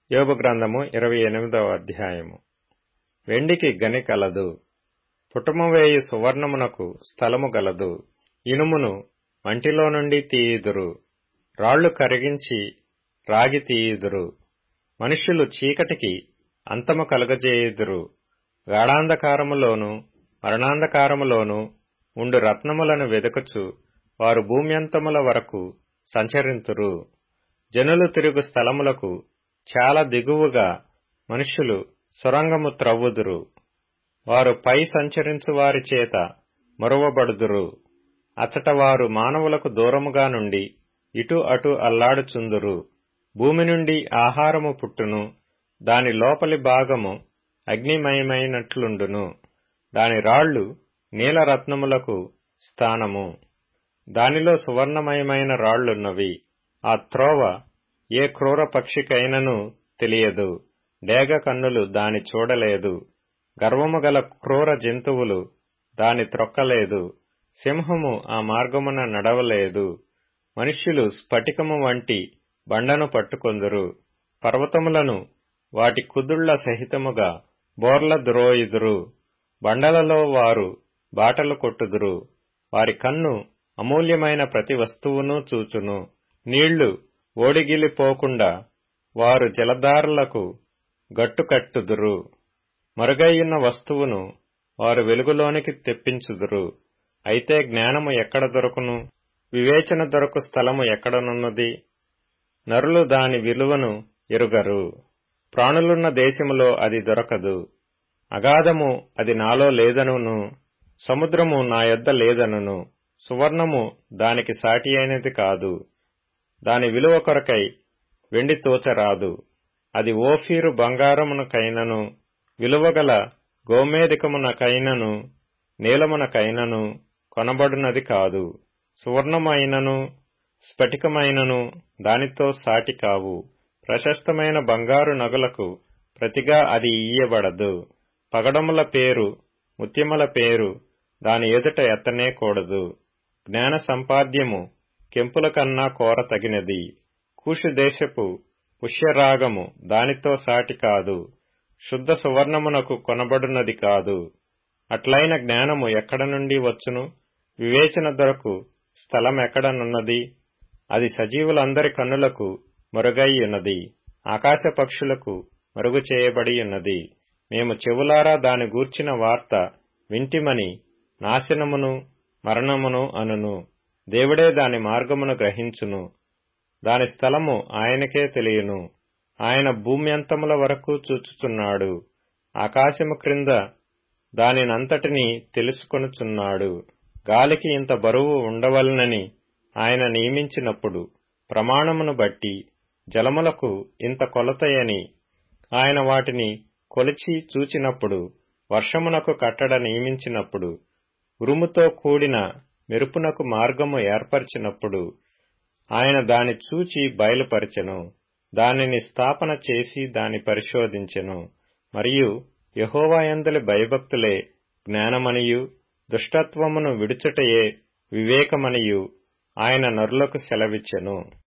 యోబు గ్రంథము 28వ అధ్యాయము. వెండికి గని కలదు, పుటమువేయు సువర్ణమునకు స్థలము గలదు. ఇనుమును మంటిలో నుండి తీయుదురు, రాళ్లు కరిగించి రాగి తీయుదురు. మనుష్యులు చీకటికి అంతము కలుగజేయుదురు. గాఢాంధకారములోను మరణాంధకారములోను ఉండు రత్నములను వెదకుచు వారు భూమ్యంతముల వరకు సంచరింతురు. జనులు తిరుగు స్థలములకు చాలా దిగువగా మనుష్యులు సొరంగము త్రవ్వుదురు. వారు పై సంచరించు వారి చేత మరువబడుదురు. అచట వారు మానవులకు దూరముగా నుండి ఇటు అటు అల్లాడుచుందురు. భూమి నుండి ఆహారము పుట్టును, దాని లోపలి భాగము అగ్నిమయమైనట్లుండును. దాని రాళ్లు నీలరత్నములకు స్థానము, దానిలో సువర్ణమయమైన రాళ్లున్నవి. ఆ త్రోవ ఏ క్రూర పక్షికైనను తెలియదు, డేగ కన్నులు దాని చూడలేదు. గర్వము గల క్రూర జంతువులు దాని త్రొక్కలేదు. సింహము ఆ మార్గమున నడవలేదు. మనుష్యులు స్ఫటికము వంటి బండను పట్టుకొందురు. పర్వతములను వాటి కుదుళ్ల సహితముగా బోర్ల ద్రోయుదురు. బండలలో వారు బాటలు కొట్టుదురు. వారి కన్ను అమూల్యమైన ప్రతి వస్తువును చూచును. నీళ్లు ఓడిగిలిపోకుండా వారు జలధారలకు గట్టు కట్టుదురు. మరుగైయున్న వస్తువును వారు వెలుగులోనికి తెప్పించుదురు. అయితే జ్ఞానము ఎక్కడ దొరకును? వివేచన దొరకు స్థలము ఎక్కడనున్నది? నరులు దాని విలువను ఎరుగరు. ప్రాణులున్న దేశములో అది దొరకదు. అగాధము అది నాలో లేదనును, సముద్రము నా యొద్ద లేదనును. సువర్ణము దానికి సాటి అయినది కాదు. దాని విలువ కొరకై వెండి తోచరాదు. అది ఓఫీరు బంగారమునకైనను, విలువగల గోమేధికమునకైనను, నీలమునకైనను కొనబడునది కాదు. సువర్ణమైనను స్ఫటికమైనను దానితో సాటి కావు. ప్రశస్తమైన బంగారు నగులకు ప్రతిగా అది ఇయ్యబడదు. పగడముల పేరు, ముత్యముల పేరు దాని ఎదుట ఎత్తనే కూడదు. జ్ఞాన సంపాద్యము కెంపుల కన్నా కోర తగినది. కూషు దేశపు పుష్యరాగము దానితో సాటి కాదు. శుద్ధ సువర్ణమునకు కొనబడునది కాదు. అట్లైన జ్ఞానము ఎక్కడ నుండి వచ్చును? వివేచన దొరకు స్థలమెక్కడనున్నది? అది సజీవులందరి కన్నులకు మరుగైయున్నది, ఆకాశ పక్షులకు మరుగు చేయబడి ఉన్నది. మేము చెవులారా దాని గూర్చిన వార్త వింటిమని నాశనమును మరణమును అనును. దేవుడే దాని మార్గమును గ్రహించును. దాని స్థలము ఆయనకే తెలియను. ఆయన భూమ్యంతముల వరకు చూచుచున్నాడు. ఆకాశము క్రింద దానినంతటినీ తెలుసుకొనుచున్నాడు. గాలికి ఇంత బరువు ఉండవలనని ఆయన నియమించినప్పుడు, ప్రమాణమును బట్టి జలములకు ఇంత కొలతయని ఆయన వాటిని కొలిచి చూచినప్పుడు, వర్షమునకు కట్టడ నియమించినప్పుడు, ఉరుముతో కూడిన మెరుపునకు మార్గము ఏర్పరిచినప్పుడు, ఆయన దాని చూచి బయలుపరచెను. దానిని స్థాపన చేసి దాని పరిశోధించెను. మరియు యెహోవా యందలి భయభక్తులే జ్ఞానమనియు, దుష్టత్వమును విడుచుటయే వివేకమనియు ఆయన నరులకు సెలవిచ్చెను.